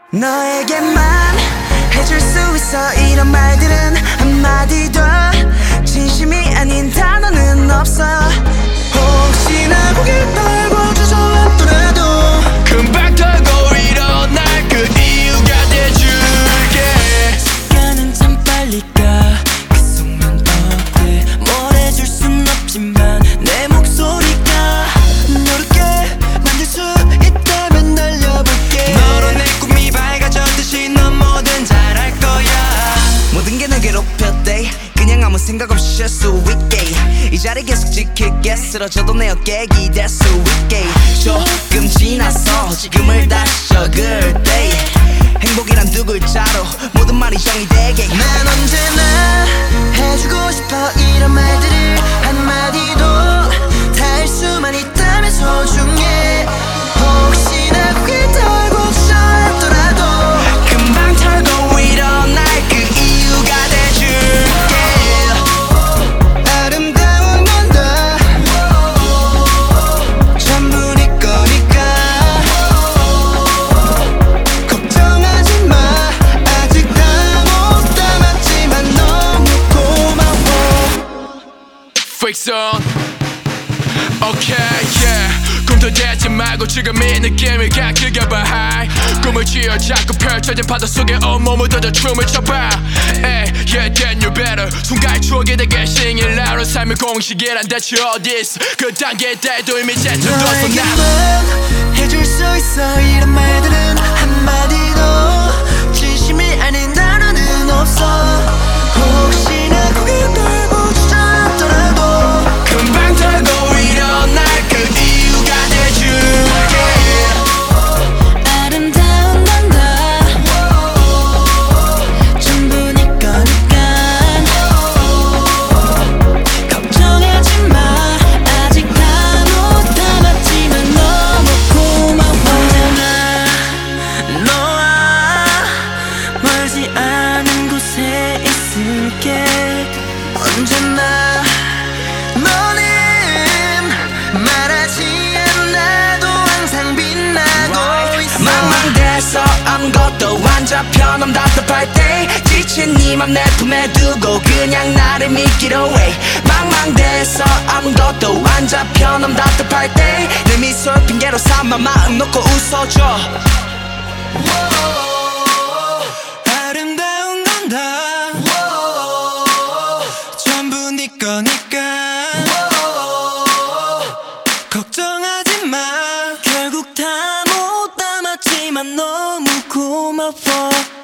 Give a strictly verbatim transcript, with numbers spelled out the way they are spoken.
너에게만 해줄 수 있어. 이런 말들은 한마디도 진심이 아닌 단어는 없어. 혹시나 고개를 떨고 주저앉더라도 금방 털고 일어날 그 이유가 돼줄게. 시간은 참 빨리 가. 그 속만 어때. 뭘 해줄 순 없지만 내 목소리가 너롭게 만들 수 있다면 날려볼게. 너로 내 꿈이 밝아졌듯이 넌 뭐든 잘할 거야. 모든 게 널 괴롭혔대. 그냥 아무 생각 없이 쉴 수 있게 이 자리 계속 지킬게. 쓰러져도 내 어깨에 기댈 수 있게. 조금 지나서 지금을 다시 적을 때 행복이란 두 글자로 모든 말이 정의되게. 난 언제나 해주고 싶어. 이런 말들을 한마디도 닿을 수만 있다면 소중해. 혹시나 고개를 떨고 주저앉더라도 금방 털고 일어날 그 이유가 돼줄게. 아름다운 건 다 전부 네 거니까 걱정하지 마. 아직 다 못 담았지만 너무 고마워. Frickson Okay yeah. 꿈도 되지 말고 지금 이 느낌을 가득여봐. High. 꿈을 쥐어 자꾸 펼쳐진 파도 속에 온몸을 던져 춤을 춰봐. Ay, yeah, then you better. 순간의 추억이 되게 싱일라로 삶의 공식이란 대체 어디있어. 그 단계에 대도 이미 제쳐뒀어. 나 너에게만 해줄 수 있어. 이런 말들은 한마디도 진심이 아닌 단어는 없어. 혹시나 고개를 떨고 주저앉더라도 금방 털고 일어날 그 이유가 돼줄게. 아름다운 건 다 전부 네 거니까 걱정하지 마. 아직 다 못 담았지만 너무 고마워. 언제나 너와 멀지 않은 곳에 있을게. 언제나 너는 말하지 않아도 항상 빛나고 있어. 망망대해서 아무것도 안 잡혀. 넌 답답할 때 지친 네 맘 내 품에 두고 그냥 나를 믿기로 해. 망망대해서 아무것도 안 잡혀. 넌 답답할 때 내 미소를 핑계로 삼아 마음 놓고 웃어줘. 아름다운 건 다 전부 네 거니까 걱정하지 마. 결국 다 못 담았지만 너무 고마워.